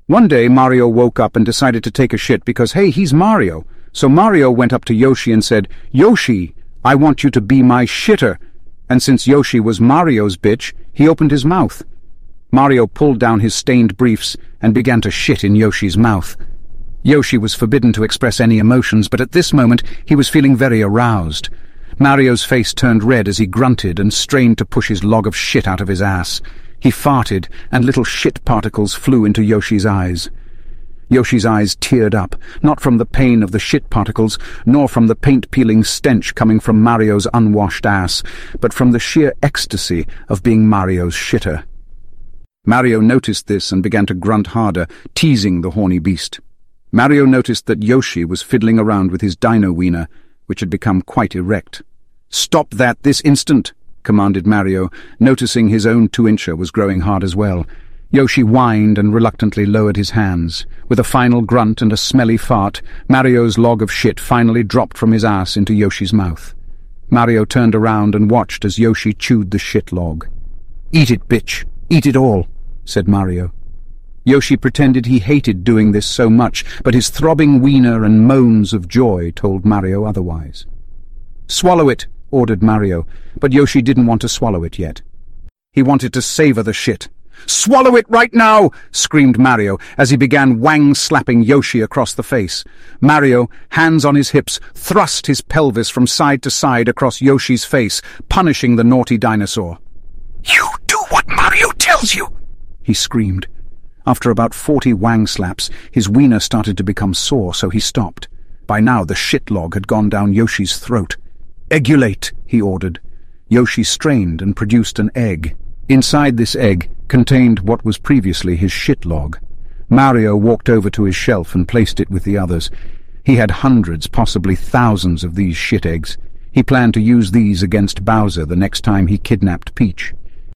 One day Mario woke up and decided to take a shit because, hey, he's Mario. So Mario went up to Yoshi and said, "Yoshi, I want you to be my shitter." And since Yoshi was Mario's bitch, he opened his mouth. Mario pulled down his stained briefs and began to shit in Yoshi's mouth. Yoshi was forbidden to express any emotions, but at this moment he was feeling very aroused. Mario's face turned red as he grunted and strained to push his log of shit out of his ass. He farted, and little shit particles flew into Yoshi's eyes. Yoshi's eyes teared up, not from the pain of the shit particles, nor from the paint-peeling stench coming from Mario's unwashed ass, but from the sheer ecstasy of being Mario's shitter. Mario noticed this and began to grunt harder, teasing the horny beast. Mario noticed that Yoshi was fiddling around with his dino wiener, which had become quite erect. "Stop that this instant!" commanded Mario, noticing his own 2-incher was growing hard as well. Yoshi whined and reluctantly lowered his hands. With a final grunt and a smelly fart, Mario's log of shit finally dropped from his ass into Yoshi's mouth. Mario turned around and watched as Yoshi chewed the shit log. "Eat it, bitch! Eat it all!" said Mario. Yoshi pretended he hated doing this so much, but his throbbing wiener and moans of joy told Mario otherwise. "Swallow it," ordered Mario, but Yoshi didn't want to swallow it yet. He wanted to savor the shit. "Swallow it right now!" screamed Mario as he began wang-slapping Yoshi across the face. Mario, hands on his hips, thrust his pelvis from side to side across Yoshi's face, punishing the naughty dinosaur. "You do what Mario tells you!" he screamed. After about 40 wang slaps, his wiener started to become sore, so he stopped. By now the shit log had gone down Yoshi's throat. "Eggulate," he ordered. Yoshi strained and produced an egg. Inside this egg contained what was previously his shit log. Mario walked over to his shelf and placed it with the others. He had hundreds, possibly thousands of these shit eggs. He planned to use these against Bowser the next time he kidnapped Peach.